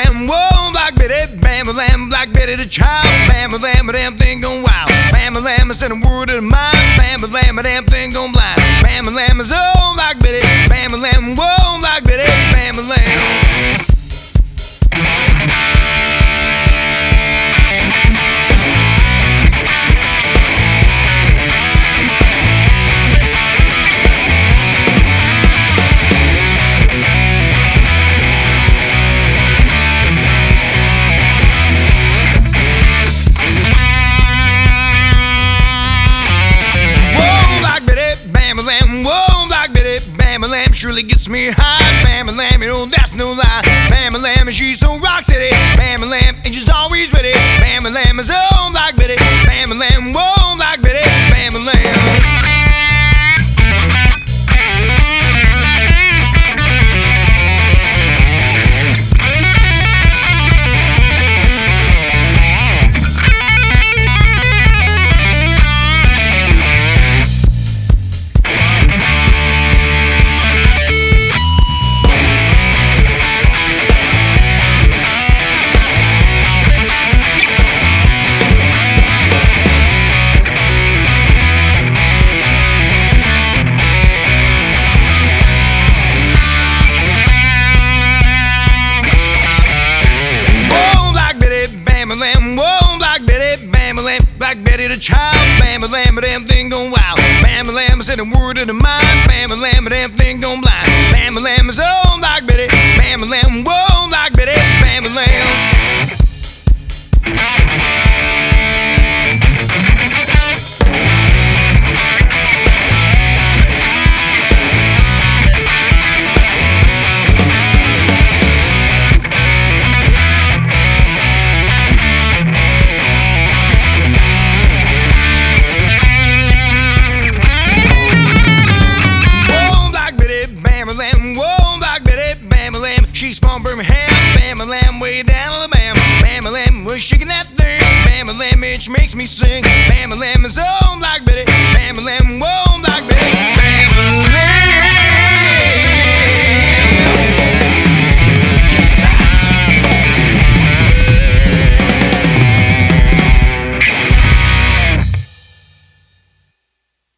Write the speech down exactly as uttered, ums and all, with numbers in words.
lam, whoa, Black Betty, bam lam, Black Betty the child, bam lam, a damn thing gone wild, bam lam, I said a word of mine, bam lam, a damn thing gone blind, bam lam is oh, Black Betty, bam lam, whoa, Black Betty, bam lam. Whoa, Black Betty, Bam-a-lam surely gets me high. Bam-a-lam, you know that's no lie. Bam-a-lam, and she's so rock city. Bam-a-lam, and she's always ready. Bam-a-lam is oh, Black Betty. Bam-a-lam, whoa, Black Betty, Bam-a-lam. Bam-a-lam, whoa, Black Betty, Bam-a-lam, Black Betty the child, Bam-a-lam, a damn thing gone wild, Bam-a-lam, I said a word of the mind, Bam-a-lam, a damn thing gone blind, Bam-a-lam is oh, Black Betty, Bam-a-lam, whoa, Black Betty, Bam-a-lam. Whoa, Black Betty, Bam-a-lam, she's from Birmingham, Bam-a-lam, way down Alabama, Bam-a-lam, we're shaking that thing, Bam-a-lam, it makes me sing, Bam-a-lam is oh, Black Betty, Bam-a-lam, whoa.